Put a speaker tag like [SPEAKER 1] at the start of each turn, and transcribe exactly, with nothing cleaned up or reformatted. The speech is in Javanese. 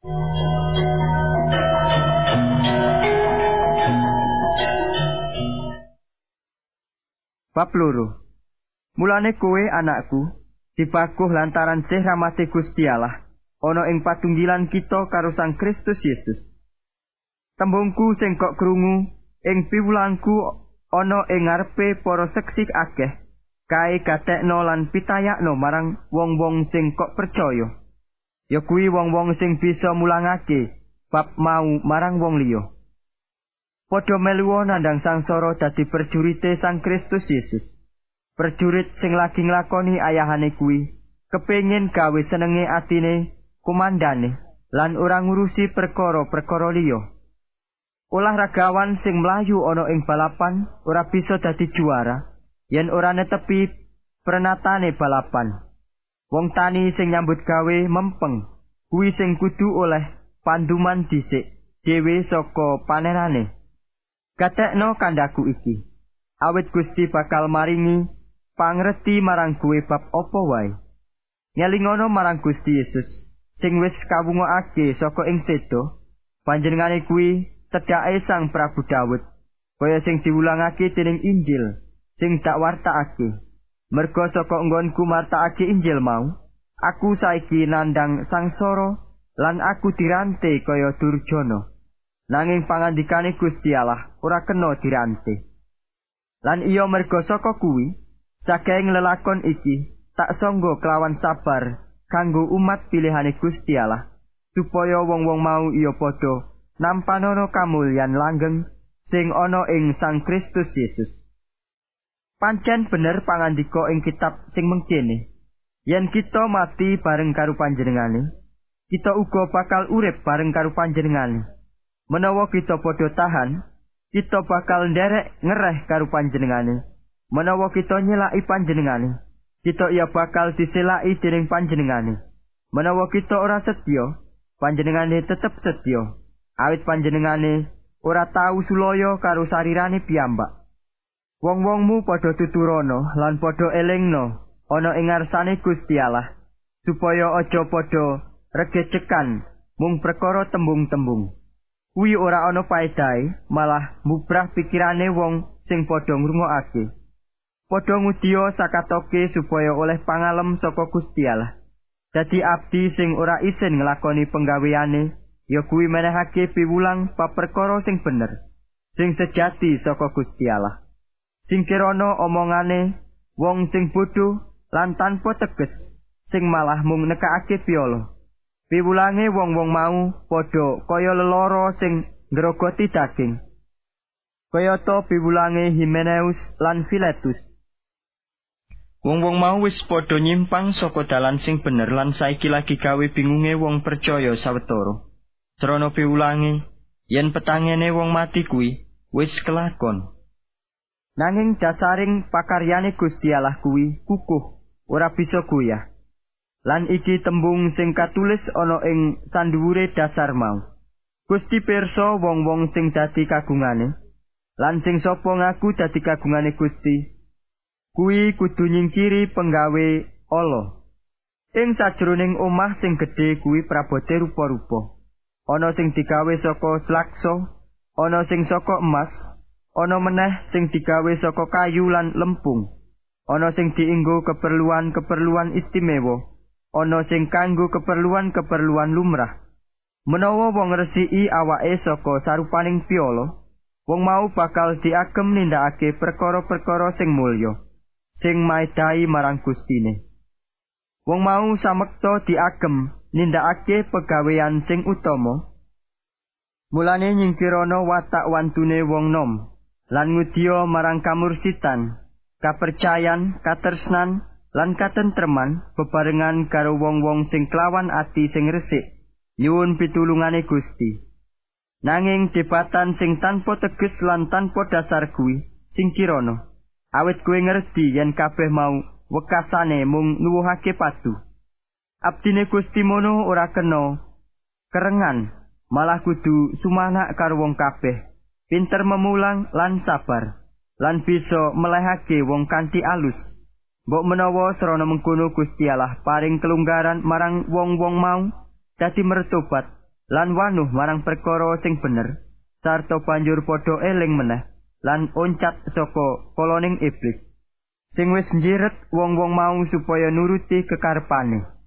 [SPEAKER 1] Bab loro. Mulane kowe anakku dipakuh lantaran sih rahmate Gusti Allah ana ing patunggilan kita karo Sang Kristus Yesus. Tembungku sing kok krungu ing piwulangku ana ing ngarepe para seksik akeh kae gatekno lan pitayakno marang wong-wong sing kok percaya. Ya kuwi wong-wong sing bisa mulangake bab mau marang wong liya. Padha meluwa nandhang sangsara dadi perjurite Sang Kristus Yesus. Perjurit sing lagi nglakoni ayahane kuwi kepengin gawe senenge atine kumandane lan ora ngurusi perkara-perkara liya. Olahragawan sing mlayu ana ing balapan ora bisa dadi juara yen ora netepi prenatane balapan. Wong tani sing nyambut gawe mempeng kuwi sing kudu oleh panduman dhisik dhewe saka panenane. Gatekno kandhaku iki, awit Gusti bakal maringi pangreti marang kowe bab apa wae. Ngelingono marang Gusti Yesus sing wis kawungokake saka ing sedo, panjenengane kuwi cedhake Sang Prabu Daud, kaya sing diwulangake dening Injil sing tak wartakake. Merga saka nggonku martakake Injil mau, aku saiki nandhang sangsara lan aku dirante kaya Durjana. Nanging pangandikane Gusti Allah ora kena dirante. Lan iya merga saka kuwi, saking lelakon iki tak sangga kelawan sabar kanggo umat pilihane Gusti Allah, supaya wong-wong mau iya padha nampanono kamulyan langgeng sing ana ing Sang Kristus Yesus. Pancen bener pangandika ing kitab sing mengkene, yen kita mati bareng karo panjenengane, kita uga bakal urip bareng karo panjenengane. Menawa kita padha tahan, kita bakal nderek ngereh karo panjenengane. Menawa kita nyelaki panjenengane, kita iya bakal diselaki dening panjenengane. Menawa kita ora setya, panjenengane tetep setya. Awit panjenengane ora tau sulaya karo sarirane piyambak. Wong-wongmu padha tuturana lan padha elingno ana ing ngarsane Gusti Allah, supaya aja padha regecekan mung perkara tembung-tembung. Kuwi ora ana paedahe, malah mubrah pikirane wong sing padha ngrungokake. Padha ngudiya sakatoke supaya oleh pangalem saka Gusti Allah. Dadi abdi sing ora isin nglakoni penggaweane, ya kuwi menehake piwulang paperkara sing bener, sing sejati saka Gusti Allah. Sing kirana omongane wong sing bodho lan tanpa teges, sing malah mung nekakake piolo. Piwulange wong-wong mau padha kaya lelara sing ngrogoti daging. Kayata piwulange Himeneus lan Filetus. Wong-wong mau wis padha nyimpang saka dalan sing bener lan saiki lagi gawe bingunge wong percaya sawetara. Srana piwulange yen petangene wong mati kuwi wis kelakon. Nanging dasaring pakaryane Gusti Allah kuwi kukuh, ora bisa goyah. Lan iki tembung sing katulis ana ing sanduwure dasar mau. Gusti pirsa wong-wong sing dadi kagungane, lan sing sapa ngaku dadi kagungane Gusti, kuwi kudu nyingkiri penggawe ala. Ing sajroning omah sing gedhe kuwi prabote rupa-rupa. Ana sing digawe saka slaksa, ana sing saka emas, ana meneh sing digawe saka kayu lan lempung. Ana sing dienggo keperluan-keperluan istimewa. Ana sing kanggo keperluan-keperluan lumrah. Menawa wong ngresiki awake saka sarupaning piala, wong mau bakal diagem nindakake perkara-perkara sing mulya, sing maedhahi marang Gustine. Wong mau samekta diagem nindakake pegawean sing utama. Mulane nyingkirana watak wantune wong nom, lan ngudiya marang kamursitan, kapercayan, katresnan, lan katentreman bebarengan karo wong-wong sing kelawan ati sing resik nyuwun pitulungane Gusti. Nanging debatan sing tanpa teges lan tanpa dasar kuwi sing kirana, awit kowe ngerti yen kabeh mau wekasane mung nuwuhake padu. Abdine Gusti mono ora kena kerengan, malah kudu sumanak karo wong kabeh, pinter memulang lan sabar, lan bisa melehake wong kanthi alus. Mbok menawa srana mengkono Gusti Allah paring kelunggaran marang wong-wong mau dadi mertobat lan wanuh marang perkara sing bener, sarta banjur padha eling meneh lan oncat saka koloning iblis sing wis njiret wong-wong mau supaya nuruti kekarepane.